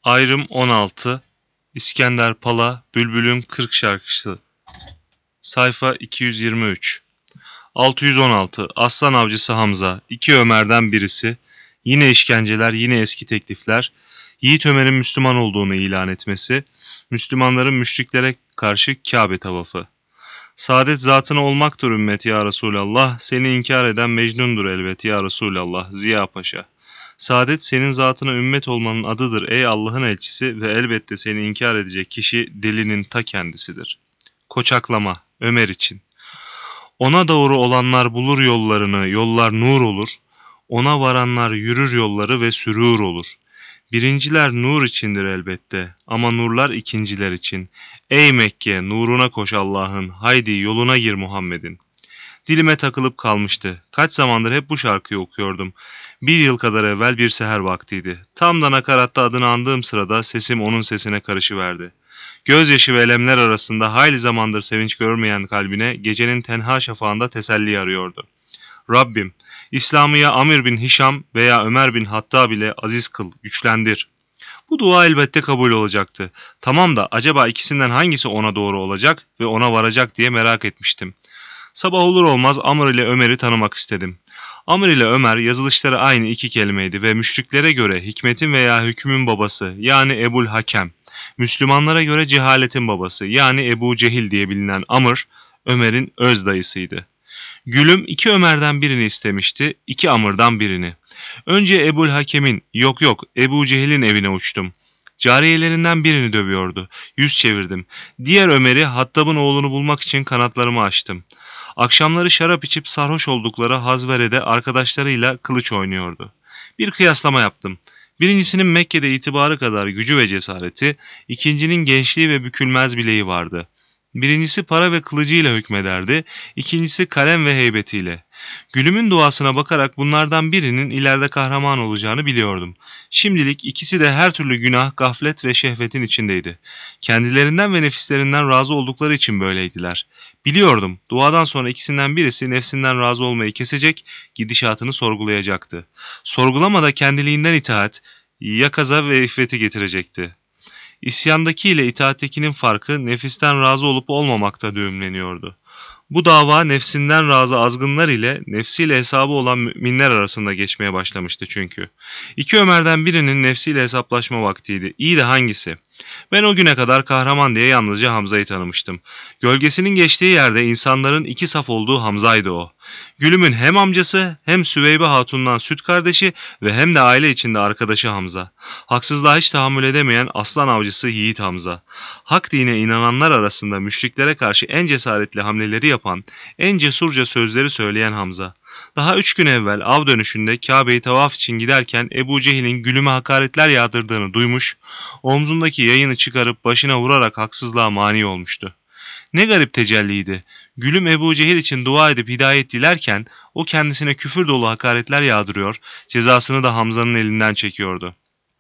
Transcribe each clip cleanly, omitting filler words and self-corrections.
Ayrım 16. İskender Pala, Bülbül'ün 40 şarkısı. Sayfa 223. 616. Aslan avcısı Hamza. İki Ömer'den birisi. Yine işkenceler, yine eski teklifler. Yiğit Ömer'in Müslüman olduğunu ilan etmesi. Müslümanların müşriklere karşı Kabe tavafı. Saadet zatına olmaktır ümmet ya Resulallah. Seni inkar eden Mecnun'dur elbet ya Resulallah. Ziya Paşa. Saadet senin zatına ümmet olmanın adıdır ey Allah'ın elçisi ve elbette seni inkar edecek kişi delinin ta kendisidir. Koçaklama, Ömer için. Ona doğru olanlar bulur yollarını, yollar nur olur. Ona varanlar yürür yolları ve sürur olur. Birinciler nur içindir elbette ama nurlar ikinciler için. Ey Mekke, nuruna koş Allah'ın, haydi yoluna gir Muhammed'in. Dilime takılıp kalmıştı. Kaç zamandır hep bu şarkıyı okuyordum. 1 yıl kadar evvel bir seher vaktiydi. Tam da nakaratta adını andığım sırada sesim onun sesine karışıverdi. Gözyaşı ve elemler arasında hayli zamandır sevinç görmeyen kalbine gecenin tenha şafağında teselli arıyordu. Rabbim, İslam'ı ya Amir bin Hişam veya Ömer bin Hattab ile aziz kıl, güçlendir. Bu dua elbette kabul olacaktı. Tamam da acaba ikisinden hangisi ona doğru olacak ve ona varacak diye merak etmiştim. Sabah olur olmaz Amr ile Ömer'i tanımak istedim. Amr ile Ömer yazılışları aynı iki kelimeydi ve müşriklere göre hikmetin veya hükmün babası yani Ebul Hakem, Müslümanlara göre cehaletin babası yani Ebu Cehil diye bilinen Amr, Ömer'in öz dayısıydı. Gülüm iki Ömer'den birini istemişti, iki Amr'dan birini. Önce Ebul Hakem'in, yok Ebu Cehil'in evine uçtum. Cariyelerinden birini dövüyordu. Yüz çevirdim. Diğer Ömer'i Hattab'ın oğlunu bulmak için kanatlarımı açtım. Akşamları şarap içip sarhoş oldukları Hazvere'de arkadaşlarıyla kılıç oynuyordu. Bir kıyaslama yaptım. Birincisinin Mekke'de itibarı kadar gücü ve cesareti, ikincinin gençliği ve bükülmez bileği vardı. Birincisi para ve kılıcıyla hükmederdi, ikincisi kalem ve heybetiyle. Gülümün duasına bakarak bunlardan birinin ileride kahraman olacağını biliyordum. Şimdilik ikisi de her türlü günah, gaflet ve şehvetin içindeydi. Kendilerinden ve nefislerinden razı oldukları için böyleydiler. Biliyordum, duadan sonra ikisinden birisi nefsinden razı olmayı kesecek, gidişatını sorgulayacaktı. Sorgulamada kendiliğinden itaat, yakaza ve iffeti getirecekti. İsyandaki ile itaattekinin farkı nefisten razı olup olmamakta düğümleniyordu. Bu dava nefsinden razı azgınlar ile nefsiyle hesabı olan müminler arasında geçmeye başlamıştı çünkü. İki Ömer'den birinin nefsiyle hesaplaşma vaktiydi. İyi de hangisi? Ben o güne kadar kahraman diye yalnızca Hamza'yı tanımıştım. Gölgesinin geçtiği yerde insanların iki saf olduğu Hamza'ydı o. Gülümün hem amcası hem Süveybe Hatun'dan süt kardeşi ve hem de aile içinde arkadaşı Hamza. Haksızlığa hiç tahammül edemeyen aslan avcısı Yiğit Hamza. Hak dine inananlar arasında müşriklere karşı en cesaretli hamleleri yapan, en cesurca sözleri söyleyen Hamza. Daha 3 gün evvel av dönüşünde Kabe'yi tavaf için giderken Ebu Cehil'in Gülüm'e hakaretler yağdırdığını duymuş, omzundaki yayını çıkarıp başına vurarak haksızlığa mani olmuştu. Ne garip tecelliydi. Gülüm Ebu Cehil için dua edip hidayet dilerken o kendisine küfür dolu hakaretler yağdırıyor, cezasını da Hamza'nın elinden çekiyordu.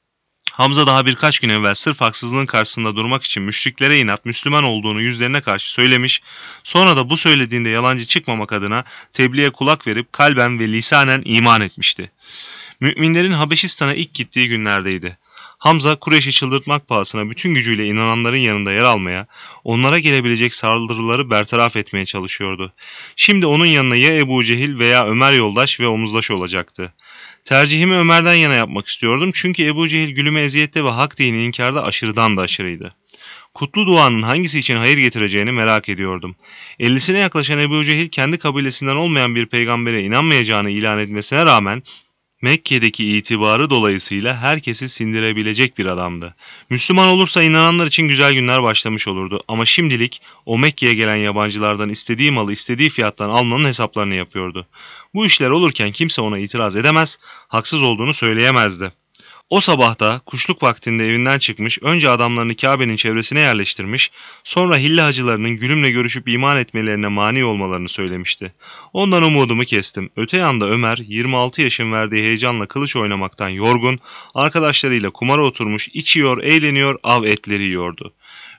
Hamza daha birkaç gün evvel sırf haksızlığın karşısında durmak için müşriklere inat Müslüman olduğunu yüzlerine karşı söylemiş, sonra da bu söylediğinde yalancı çıkmamak adına tebliğe kulak verip kalben ve lisanen iman etmişti. Müminlerin Habeşistan'a ilk gittiği günlerdeydi. Hamza Kureyş'i çıldırtmak pahasına bütün gücüyle inananların yanında yer almaya, onlara gelebilecek saldırıları bertaraf etmeye çalışıyordu. Şimdi onun yanına ya Ebu Cehil veya Ömer yoldaş ve omuzdaş olacaktı. Tercihimi Ömer'den yana yapmak istiyordum çünkü Ebu Cehil Gülüm'e eziyette ve hak dini inkarda aşırıdan da aşırıydı. Kutlu duanın hangisi için hayır getireceğini merak ediyordum. 50'sine yaklaşan Ebu Cehil kendi kabilesinden olmayan bir peygambere inanmayacağını ilan etmesine rağmen Mekke'deki itibarı dolayısıyla herkesi sindirebilecek bir adamdı. Müslüman olursa inananlar için güzel günler başlamış olurdu ama şimdilik o Mekke'ye gelen yabancılardan istediği malı istediği fiyattan almanın hesaplarını yapıyordu. Bu işler olurken kimse ona itiraz edemez, haksız olduğunu söyleyemezdi. O sabahta kuşluk vaktinde evinden çıkmış, önce adamlarını Kabe'nin çevresine yerleştirmiş, sonra hille hacılarının Gülüm'le görüşüp iman etmelerine mani olmalarını söylemişti. Ondan umudumu kestim. Öte yanda Ömer, 26 yaşın verdiği heyecanla kılıç oynamaktan yorgun, arkadaşlarıyla kumara oturmuş, içiyor, eğleniyor, av etleri yiyordu.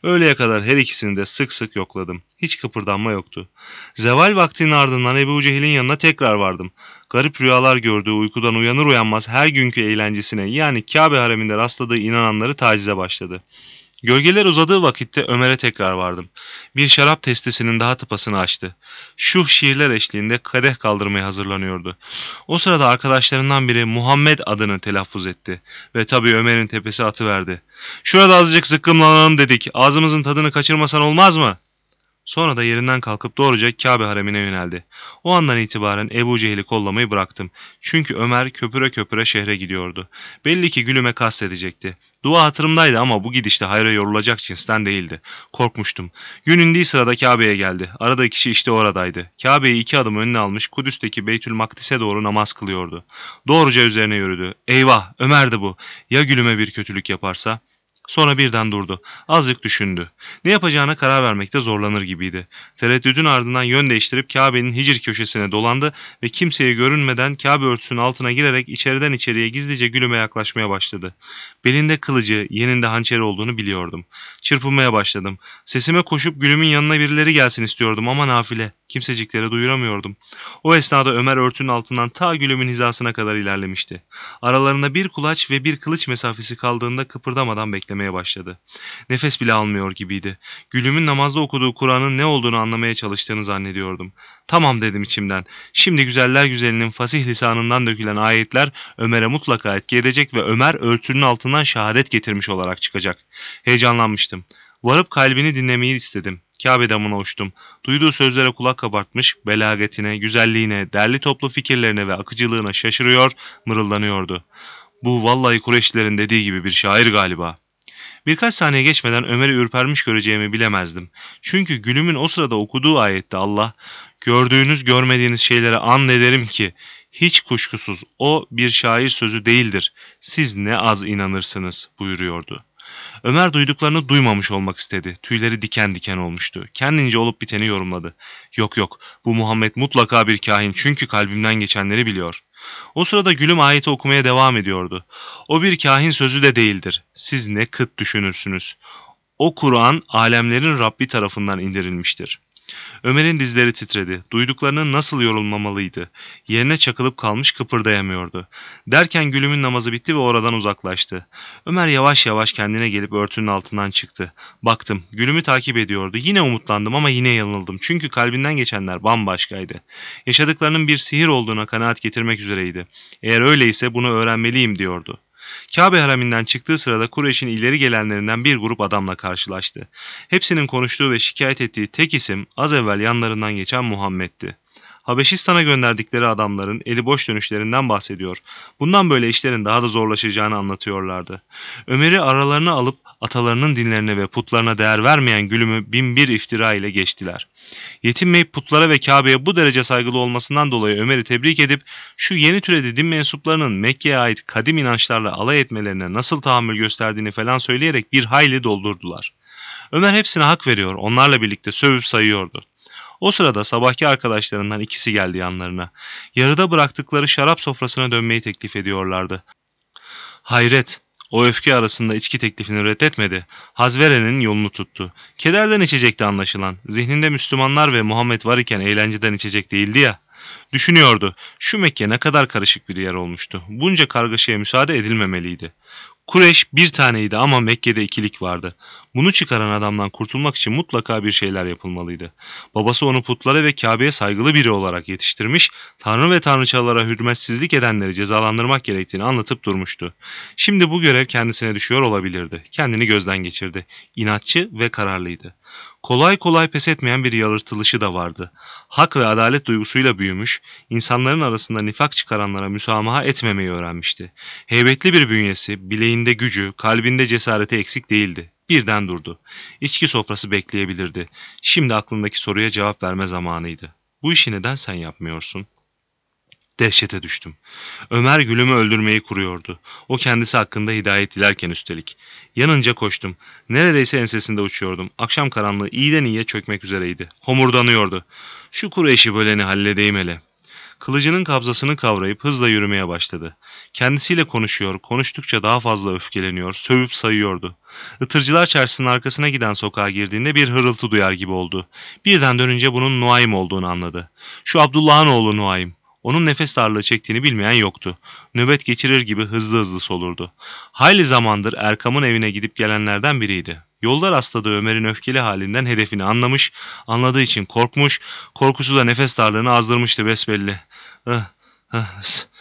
Öğleye kadar her ikisini de sık sık yokladım. Hiç kıpırdanma yoktu. Zeval vaktinin ardından Ebu Cehil'in yanına tekrar vardım. Garip rüyalar gördüğü, uykudan uyanır uyanmaz her günkü eğlencesine, yani Kabe hareminde rastladığı inananları tacize başladı. Gölgeler uzadığı vakitte Ömer'e tekrar vardım. Bir şarap testesinin daha tıpasını açtı. Şuh şiirler eşliğinde kadeh kaldırmaya hazırlanıyordu. O sırada arkadaşlarından biri Muhammed adını telaffuz etti. Ve tabii Ömer'in tepesi atıverdi. "Şurada azıcık zıkkımlanalım dedik. Ağzımızın tadını kaçırmasan olmaz mı?" Sonra da yerinden kalkıp doğruca Kabe haremine yöneldi. O andan itibaren Ebu Cehil'i kollamayı bıraktım. Çünkü Ömer köpüre köpüre şehre gidiyordu. Belli ki Gülüm'e kastedecekti. Dua hatırımdaydı ama bu gidişte hayra yorulacak cinsten değildi. Korkmuştum. Gün indiği sırada Kabe'ye geldi. Aradığı kişi işte oradaydı. Kabe'yi 2 adım önüne almış, Kudüs'teki Beytül Makdis'e doğru namaz kılıyordu. Doğruca üzerine yürüdü. Eyvah, Ömer'di bu. Ya Gülüm'e bir kötülük yaparsa? Sonra birden durdu. Azıcık düşündü. Ne yapacağına karar vermekte zorlanır gibiydi. Tereddüdün ardından yön değiştirip Kabe'nin hicr köşesine dolandı ve kimseye görünmeden Kabe örtüsünün altına girerek içeriden içeriye gizlice Gülüm'e yaklaşmaya başladı. Belinde kılıcı, yeninde hançeri olduğunu biliyordum. Çırpınmaya başladım. Sesime koşup Gülüm'ün yanına birileri gelsin istiyordum ama nafile. Kimseciklere duyuramıyordum. O esnada Ömer örtünün altından ta Gülüm'ün hizasına kadar ilerlemişti. Aralarında bir kulaç ve bir kılıç mesafesi kaldığında kıpırdamadan beklemeye başladı. Nefes bile almıyor gibiydi. Gülüm'ün namazda okuduğu Kur'an'ın ne olduğunu anlamaya çalıştığını zannediyordum. Tamam dedim içimden. Şimdi güzeller güzelinin fasih lisanından dökülen ayetler Ömer'e mutlaka etki edecek ve Ömer örtünün altından şehadet getirmiş olarak çıkacak. Heyecanlanmıştım. Varıp kalbini dinlemeyi istedim. Kabe damına uçtum. Duyduğu sözlere kulak kabartmış, belagatine, güzelliğine, derli toplu fikirlerine ve akıcılığına şaşırıyor, mırıldanıyordu. Bu vallahi Kureyşlilerin dediği gibi bir şair galiba. Birkaç saniye geçmeden Ömer'i ürpermiş göreceğimi bilemezdim. Çünkü Gülüm'ün o sırada okuduğu ayette Allah, "Gördüğünüz görmediğiniz şeylere and ederim ki, hiç kuşkusuz o bir şair sözü değildir. Siz ne az inanırsınız," buyuruyordu. Ömer duyduklarını duymamış olmak istedi. Tüyleri diken diken olmuştu. Kendince olup biteni yorumladı. Yok yok, bu Muhammed mutlaka bir kahin, çünkü kalbimden geçenleri biliyor. O sırada Gülüm ayeti okumaya devam ediyordu. O bir kahin sözü de değildir. Siz ne kıt düşünürsünüz. O Kur'an alemlerin Rabbi tarafından indirilmiştir. Ömer'in dizleri titredi. Duyduklarının nasıl yorulmamalıydı. Yerine çakılıp kalmış, kıpırdayamıyordu. Derken Gülüm'ün namazı bitti ve oradan uzaklaştı. Ömer yavaş yavaş kendine gelip örtünün altından çıktı. Baktım, Gülüm'ü takip ediyordu. Yine umutlandım ama yine yanıldım. Çünkü kalbinden geçenler bambaşkaydı. Yaşadıklarının bir sihir olduğuna kanaat getirmek üzereydi. Eğer öyleyse bunu öğrenmeliyim diyordu. Kabe haraminden çıktığı sırada Kureyş'in ileri gelenlerinden bir grup adamla karşılaştı. Hepsinin konuştuğu ve şikayet ettiği tek isim az evvel yanlarından geçen Muhammed'ti. Habeşistan'a gönderdikleri adamların eli boş dönüşlerinden bahsediyor. Bundan böyle işlerin daha da zorlaşacağını anlatıyorlardı. Ömer'i aralarına alıp atalarının dinlerine ve putlarına değer vermeyen Gülüm'ü binbir iftira ile geçtiler. Yetinmeyip putlara ve Kabe'ye bu derece saygılı olmasından dolayı Ömer'i tebrik edip şu yeni türedi din mensuplarının Mekke'ye ait kadim inançlarla alay etmelerine nasıl tahammül gösterdiğini falan söyleyerek bir hayli doldurdular. Ömer hepsine hak veriyor, onlarla birlikte sövüp sayıyordu. O sırada sabahki arkadaşlarından ikisi geldi yanlarına. Yarıda bıraktıkları şarap sofrasına dönmeyi teklif ediyorlardı. Hayret! O öfke arasında içki teklifini reddetmedi. Haz verenin yolunu tuttu. Kederden içecekti anlaşılan. Zihninde Müslümanlar ve Muhammed var iken eğlenceden içecek değildi ya. Düşünüyordu. Şu Mekke ne kadar karışık bir yer olmuştu. Bunca kargaşaya müsaade edilmemeliydi. Kureyş bir taneydi ama Mekke'de ikilik vardı. Bunu çıkaran adamdan kurtulmak için mutlaka bir şeyler yapılmalıydı. Babası onu putlara ve Kabe'ye saygılı biri olarak yetiştirmiş, tanrı ve tanrıçalara hürmetsizlik edenleri cezalandırmak gerektiğini anlatıp durmuştu. Şimdi bu görev kendisine düşüyor olabilirdi. Kendini gözden geçirdi. İnatçı ve kararlıydı. Kolay kolay pes etmeyen bir yalıtılışı da vardı. Hak ve adalet duygusuyla büyümüş, insanların arasında nifak çıkaranlara müsamaha etmemeyi öğrenmişti. Heybetli bir bünyesi, bileğinde gücü, kalbinde cesareti eksik değildi. Birden durdu. İçki sofrası bekleyebilirdi. Şimdi aklındaki soruya cevap verme zamanıydı. Bu işi neden sen yapmıyorsun? Dehşete düştüm. Ömer Gülüm'ü öldürmeyi kuruyordu. O kendisi hakkında hidayet dilerken üstelik. Yanınca koştum. Neredeyse ensesinde uçuyordum. Akşam karanlığı iyiden iyiye çökmek üzereydi. Homurdanıyordu. Şu Kureyş'i böleni halledeyim hele. Kılıcının kabzasını kavrayıp hızla yürümeye başladı. Kendisiyle konuşuyor, konuştukça daha fazla öfkeleniyor, sövüp sayıyordu. Itırcılar Çarşısı'nın arkasına giden sokağa girdiğinde bir hırıltı duyar gibi oldu. Birden dönünce bunun Nuaym olduğunu anladı. Şu Abdullah'ın oğlu Nuaym. Onun nefes darlığı çektiğini bilmeyen yoktu. Nöbet geçirir gibi hızlı hızlı solurdu. Hayli zamandır Erkam'ın evine gidip gelenlerden biriydi. Yolda rastladığı Ömer'in öfkeli halinden hedefini anlamış, anladığı için korkmuş, korkusu da nefes darlığını azdırmıştı besbelli. Ah, ah,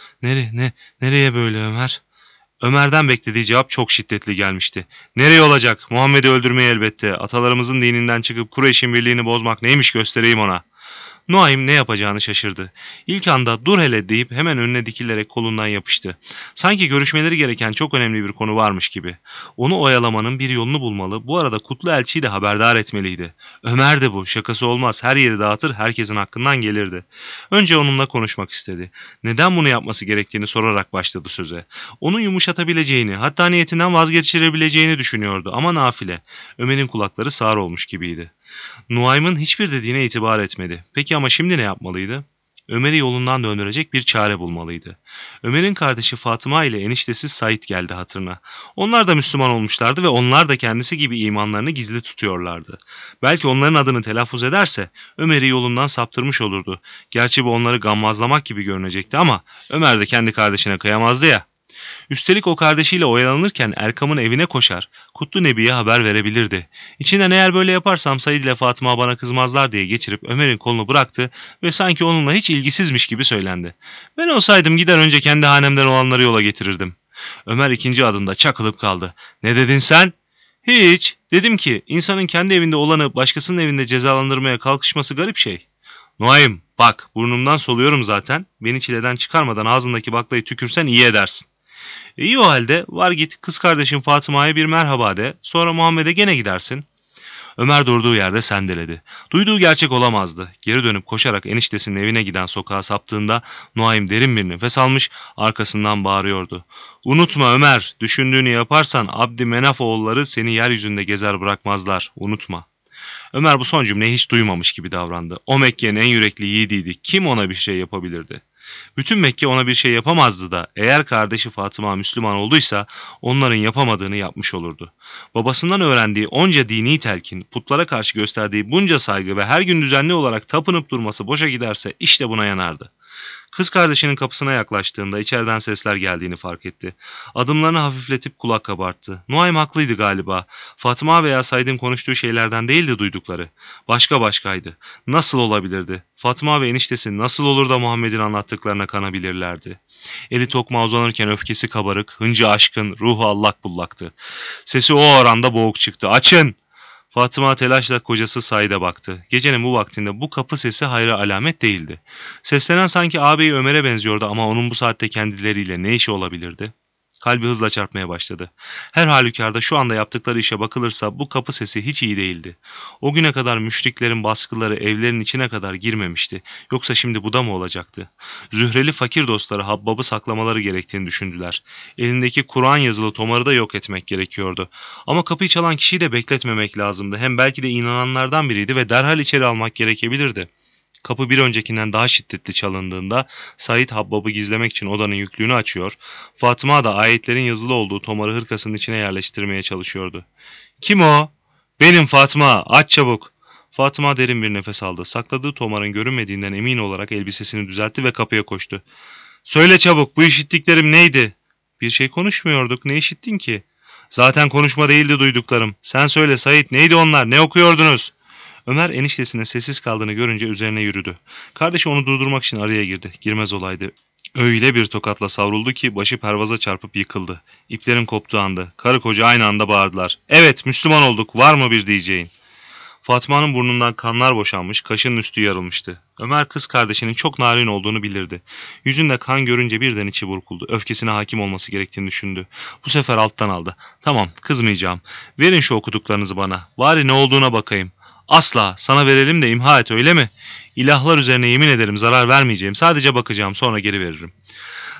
nereye böyle Ömer? Ömer'den beklediği cevap çok şiddetli gelmişti. Nereye olacak? Muhammed'i öldürmeyi elbette. Atalarımızın dininden çıkıp Kureyş'in birliğini bozmak neymiş göstereyim ona. Nuaym ne yapacağını şaşırdı. İlk anda dur hele deyip hemen önüne dikilerek kolundan yapıştı. Sanki görüşmeleri gereken çok önemli bir konu varmış gibi. Onu oyalamanın bir yolunu bulmalı, bu arada Kutlu Elçi'yi de haberdar etmeliydi. Ömer de bu, şakası olmaz, her yeri dağıtır, herkesin hakkından gelirdi. Önce onunla konuşmak istedi. Neden bunu yapması gerektiğini sorarak başladı söze. Onu yumuşatabileceğini, hatta niyetinden vazgeçirebileceğini düşünüyordu ama nafile. Ömer'in kulakları sağır olmuş gibiydi. Nuaym'ın hiçbir dediğine itibar etmedi. Peki ama şimdi ne yapmalıydı? Ömer'i yolundan döndürecek bir çare bulmalıydı. Ömer'in kardeşi Fatıma ile eniştesi Said geldi hatırına. Onlar da Müslüman olmuşlardı ve onlar da kendisi gibi imanlarını gizli tutuyorlardı. Belki onların adını telaffuz ederse Ömer'i yolundan saptırmış olurdu. Gerçi bu onları gammazlamak gibi görünecekti ama Ömer de kendi kardeşine kıyamazdı ya. Üstelik o kardeşiyle oyalanırken Erkam'ın evine koşar, Kutlu Nebi'ye haber verebilirdi. İçinden eğer böyle yaparsam Said ile Fatıma bana kızmazlar diye geçirip Ömer'in kolunu bıraktı ve sanki onunla hiç ilgisizmiş gibi söylendi. Ben olsaydım gider önce kendi hanemden olanları yola getirirdim. Ömer ikinci adımda çakılıp kaldı. Ne dedin sen? Hiç. Dedim ki insanın kendi evinde olanı başkasının evinde cezalandırmaya kalkışması garip şey. Nuaym bak burnumdan soluyorum zaten. Beni çileden çıkarmadan ağzındaki baklayı tükürsen iyi edersin. İyi o halde var git kız kardeşin Fatıma'ya bir merhaba de sonra Muhammed'e gene gidersin. Ömer durduğu yerde sendeledi. Duyduğu gerçek olamazdı. Geri dönüp koşarak eniştesinin evine giden sokağa saptığında Nuaym derin bir nefes almış arkasından bağırıyordu. Unutma Ömer, düşündüğünü yaparsan Abdi Menaf oğulları seni yeryüzünde gezer bırakmazlar. Unutma. Ömer bu son cümleyi hiç duymamış gibi davrandı. O Mekke'nin en yürekli yiğidiydi. Kim ona bir şey yapabilirdi? Bütün Mekke ona bir şey yapamazdı da eğer kardeşi Fatıma Müslüman olduysa onların yapamadığını yapmış olurdu. Babasından öğrendiği onca dini telkin, putlara karşı gösterdiği bunca saygı ve her gün düzenli olarak tapınıp durması boşa giderse işte buna yanardı. Kız kardeşinin kapısına yaklaştığında içeriden sesler geldiğini fark etti. Adımlarını hafifletip kulak kabarttı. Nuaym haklıydı galiba. Fatıma veya Said'in konuştuğu şeylerden değildi duydukları. Başkaydı. Nasıl olabilirdi? Fatıma ve eniştesi nasıl olur da Muhammed'in anlattıklarına kanabilirlerdi? Eli tokmağa uzanırken öfkesi kabarık, hıncı aşkın, ruhu allak bullaktı. Sesi o oranda boğuk çıktı. Açın! Fatıma telaşla kocası Said'e baktı. Gecenin bu vaktinde bu kapı sesi hayra alamet değildi. Seslenen sanki ağabeyi Ömer'e benziyordu ama onun bu saatte kendileriyle ne işi olabilirdi? Kalbi hızla çarpmaya başladı. Her halükarda şu anda yaptıkları işe bakılırsa bu kapı sesi hiç iyi değildi. O güne kadar müşriklerin baskıları evlerin içine kadar girmemişti. Yoksa şimdi bu da mı olacaktı? Zühreli fakir dostları Habbab'ı saklamaları gerektiğini düşündüler. Elindeki Kur'an yazılı tomarı da yok etmek gerekiyordu. Ama kapıyı çalan kişiyi de bekletmemek lazımdı. Hem belki de inananlardan biriydi ve derhal içeri almak gerekebilirdi. Kapı bir öncekinden daha şiddetli çalındığında Said Habbab'ı gizlemek için odanın yüklüğünü açıyor, Fatıma da ayetlerin yazılı olduğu tomarı hırkasının içine yerleştirmeye çalışıyordu. "Kim o?" "Benim Fatıma, aç çabuk." Fatıma derin bir nefes aldı. Sakladığı tomarın görünmediğinden emin olarak elbisesini düzeltti ve kapıya koştu. "Söyle çabuk, bu işittiklerim neydi?" "Bir şey konuşmuyorduk, ne işittin ki?" "Zaten konuşma değildi duyduklarım. Sen söyle Said, neydi onlar, ne okuyordunuz?" Ömer eniştesinin sessiz kaldığını görünce üzerine yürüdü. Kardeşi onu durdurmak için araya girdi. Girmez olaydı. Öyle bir tokatla savruldu ki başı pervaza çarpıp yıkıldı. İplerin koptuğu anda karı koca aynı anda bağırdılar. "Evet, Müslüman olduk. Var mı bir diyeceğin?" Fatma'nın burnundan kanlar boşanmış, kaşının üstü yarılmıştı. Ömer kız kardeşinin çok narin olduğunu bilirdi. Yüzünde kan görünce birden içi burkuldu. Öfkesine hakim olması gerektiğini düşündü. Bu sefer alttan aldı. "Tamam, kızmayacağım. Verin şu okuduklarınızı bana. Bari ne olduğuna bakayım." "Asla. Sana verelim de imha et öyle mi?" "İlahlar üzerine yemin ederim zarar vermeyeceğim. Sadece bakacağım sonra geri veririm."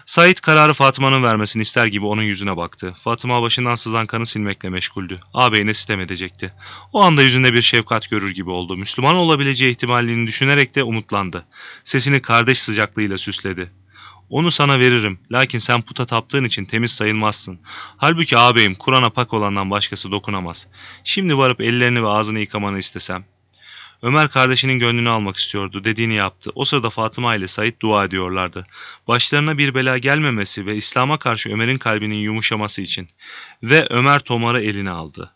Said kararı Fatıma'nın vermesini ister gibi onun yüzüne baktı. Fatıma başından sızan kanı silmekle meşguldü. Ağabeyine sitem edecekti. O anda yüzünde bir şefkat görür gibi oldu. Müslüman olabileceği ihtimalini düşünerek de umutlandı. Sesini kardeş sıcaklığıyla süsledi. Onu sana veririm. Lakin sen puta taptığın için temiz sayılmazsın. Halbuki ağabeyim Kur'an'a pak olandan başkası dokunamaz. Şimdi varıp ellerini ve ağzını yıkamanı istesem. Ömer kardeşinin gönlünü almak istiyordu. Dediğini yaptı. O sırada Fatıma ile Said dua ediyorlardı. Başlarına bir bela gelmemesi ve İslam'a karşı Ömer'in kalbinin yumuşaması için. Ve Ömer tomarı eline aldı.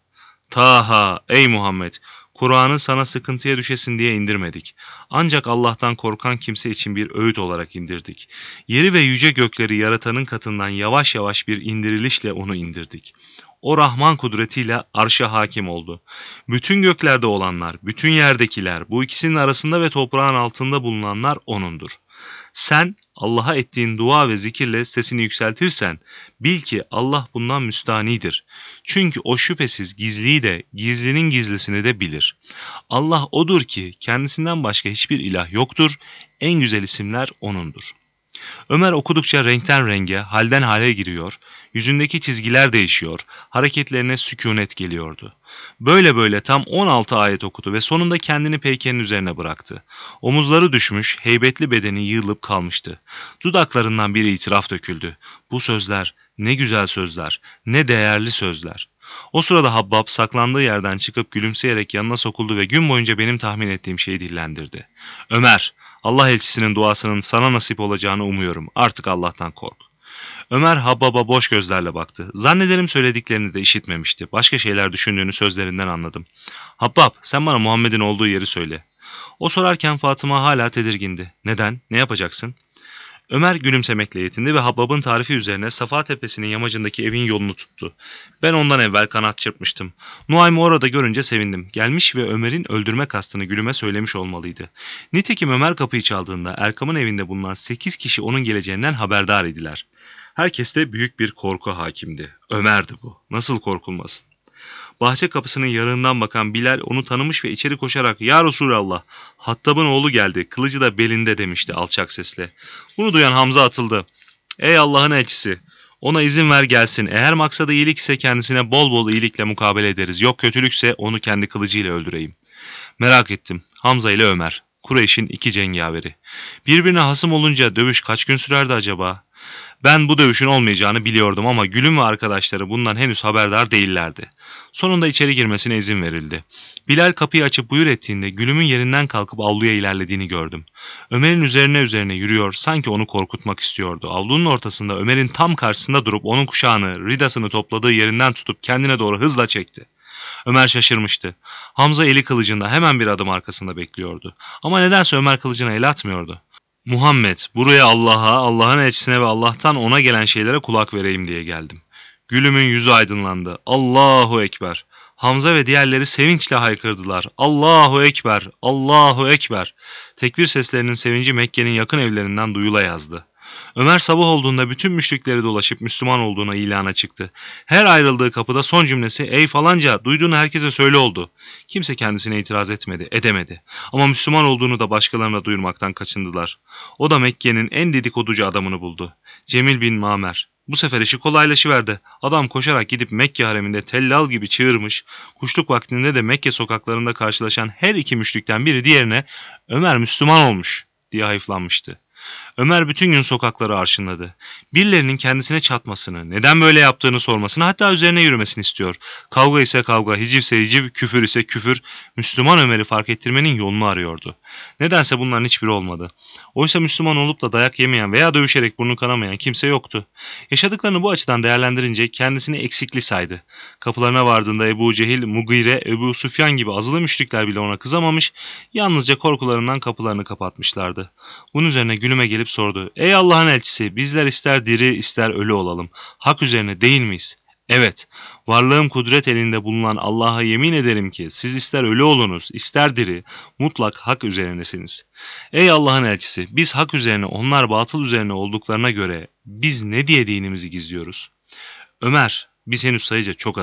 Taha, ey Muhammed! Kur'an'ı sana sıkıntıya düşesin diye indirmedik. Ancak Allah'tan korkan kimse için bir öğüt olarak indirdik. Yeri ve yüce gökleri yaratanın katından yavaş yavaş bir indirilişle onu indirdik. O Rahman kudretiyle arşa hakim oldu. Bütün göklerde olanlar, bütün yerdekiler, bu ikisinin arasında ve toprağın altında bulunanlar O'nundur. Sen Allah'a ettiğin dua ve zikirle sesini yükseltirsen, bil ki Allah bundan müstanidir. Çünkü O şüphesiz gizliyi de, gizlinin gizlisini de bilir. Allah O'dur ki kendisinden başka hiçbir ilah yoktur, en güzel isimler O'nundur. Ömer okudukça renkten renge, halden hale giriyor, yüzündeki çizgiler değişiyor, hareketlerine sükunet geliyordu. Böyle böyle tam 16 ayet okudu ve sonunda kendini peykenin üzerine bıraktı. Omuzları düşmüş, heybetli bedeni yığılıp kalmıştı. Dudaklarından bir itiraf döküldü. Bu sözler, ne güzel sözler, ne değerli sözler. O sırada Habbab saklandığı yerden çıkıp gülümseyerek yanına sokuldu ve gün boyunca benim tahmin ettiğim şeyi dillendirdi. Ömer, Allah elçisinin duasının sana nasip olacağını umuyorum. Artık Allah'tan kork. Ömer Habbab'a boş gözlerle baktı. Zannederim söylediklerini de işitmemişti. Başka şeyler düşündüğünü sözlerinden anladım. Habbab, sen bana Muhammed'in olduğu yeri söyle. O sorarken Fatıma hala tedirgindi. Neden? Ne yapacaksın? Ömer gülümsemekle yetindi ve Habbab'ın tarifi üzerine Safa Tepesi'nin yamacındaki evin yolunu tuttu. Ben ondan evvel kanat çırpmıştım. Nuaym'ı orada görünce sevindim. Gelmiş ve Ömer'in öldürme kastını Gülüm'e söylemiş olmalıydı. Nitekim Ömer kapıyı çaldığında Erkam'ın evinde bulunan 8 kişi onun geleceğinden haberdar idiler. Herkeste büyük bir korku hakimdi. Ömer'di bu. Nasıl korkulmasın? Bahçe kapısının yarığından bakan Bilal onu tanımış ve içeri koşarak "Ya Resulallah, Hattab'ın oğlu geldi, kılıcı da belinde" demişti alçak sesle. Bunu duyan Hamza atıldı. "Ey Allah'ın elçisi, ona izin ver gelsin. Eğer maksadı iyilik ise kendisine bol bol iyilikle mukabele ederiz. Yok kötülükse onu kendi kılıcıyla öldüreyim." Merak ettim. Hamza ile Ömer. Kureyş'in iki cengaveri. Birbirine hasım olunca dövüş kaç gün sürerdi acaba? Ben bu dövüşün olmayacağını biliyordum ama Gülüm ve arkadaşları bundan henüz haberdar değillerdi. Sonunda içeri girmesine izin verildi. Bilal kapıyı açıp buyur ettiğinde Gülüm'ün yerinden kalkıp avluya ilerlediğini gördüm. Ömer'in üzerine yürüyor, sanki onu korkutmak istiyordu. Avlunun ortasında Ömer'in tam karşısında durup onun kuşağını, ridasını topladığı yerinden tutup kendine doğru hızla çekti. Ömer şaşırmıştı. Hamza eli kılıcında hemen bir adım arkasında bekliyordu. Ama nedense Ömer kılıcına el atmıyordu. "Muhammed, buraya Allah'a, Allah'ın elçisine ve Allah'tan ona gelen şeylere kulak vereyim diye geldim." Gülüm'ün yüzü aydınlandı. "Allahu Ekber." Hamza ve diğerleri sevinçle haykırdılar. "Allahu Ekber, Allahu Ekber." Tekbir seslerinin sevinci Mekke'nin yakın evlerinden duyula yazdı. Ömer sabah olduğunda bütün müşrikleri dolaşıp Müslüman olduğuna ilana çıktı. Her ayrıldığı kapıda son cümlesi "Ey falanca, duyduğunu herkese söyle" oldu. Kimse kendisine itiraz edemedi. Ama Müslüman olduğunu da başkalarına duyurmaktan kaçındılar. O da Mekke'nin en dedikoducu adamını buldu. Cemil bin Mamer. Bu sefer işi kolaylaşıverdi. Adam koşarak gidip Mekke hareminde tellal gibi çığırmış, kuşluk vaktinde de Mekke sokaklarında karşılaşan her iki müşrikten biri diğerine "Ömer Müslüman olmuş" diye hayıflanmıştı. Ömer bütün gün sokakları arşınladı. Birilerinin kendisine çatmasını, neden böyle yaptığını sormasını, hatta üzerine yürümesini istiyor. Kavga ise kavga, hiciv ise hiciv, küfür ise küfür, Müslüman Ömer'i fark ettirmenin yolunu arıyordu. Nedense bunların hiçbiri olmadı. Oysa Müslüman olup da dayak yemeyen veya dövüşerek burnu kanamayan kimse yoktu. Yaşadıklarını bu açıdan değerlendirince kendisini eksikli saydı. Kapılarına vardığında Ebu Cehil, Mugire, Ebu Süfyan gibi azılı müşrikler bile ona kızamamış, yalnızca korkularından kapılarını kapatmışlardı. Bunun üzerine Gülüm'e gelip sordu. "Ey Allah'ın elçisi, bizler ister diri ister ölü olalım. Hak üzerine değil miyiz?" "Evet, varlığım kudret elinde bulunan Allah'a yemin ederim ki siz ister ölü olunuz, ister diri, mutlak hak üzerinesiniz." "Ey Allah'ın elçisi, biz hak üzerine, onlar batıl üzerine olduklarına göre biz ne diye dinimizi gizliyoruz?" "Ömer, biz henüz sayıca çok azız.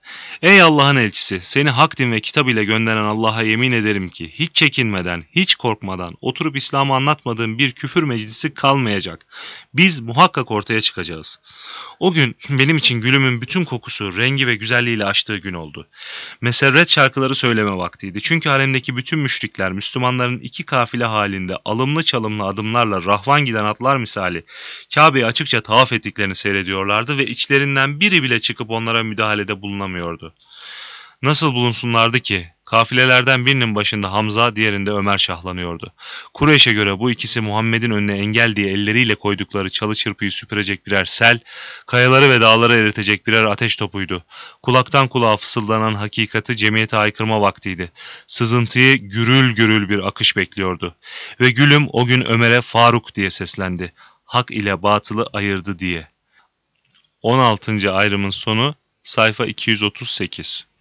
Ey Allah'ın elçisi, seni hak din ve kitap ile gönderen Allah'a yemin ederim ki hiç çekinmeden, hiç korkmadan oturup İslam'ı anlatmadığın bir küfür meclisi kalmayacak. Biz muhakkak ortaya çıkacağız. O gün benim için gülümün bütün kokusu, rengi ve güzelliğiyle açtığı gün oldu. Meserret şarkıları söyleme vaktiydi. Çünkü haremdeki bütün müşrikler Müslümanların iki kafile halinde alımlı çalımlı adımlarla rahvan giden atlar misali Kabe'yi açıkça tavaf ettiklerini seyrediyorlardı ve içlerinden biri bile çıkıp onlara müdahalede bulunamıyordu. Nasıl bulunsunlardı ki? Kafilelerden birinin başında Hamza, diğerinde Ömer şahlanıyordu. Kureyş'e göre bu ikisi Muhammed'in önüne engel diye elleriyle koydukları çalı çırpıyı süpürecek birer sel, kayaları ve dağları eritecek birer ateş topuydu. Kulaktan kulağa fısıldanan hakikati cemiyete aykırma vaktiydi. Sızıntıyı gürül gürül bir akış bekliyordu. Ve Gülüm o gün Ömer'e Faruk diye seslendi. Hak ile batılı ayırdı diye. 16. ayrımın sonu sayfa 238.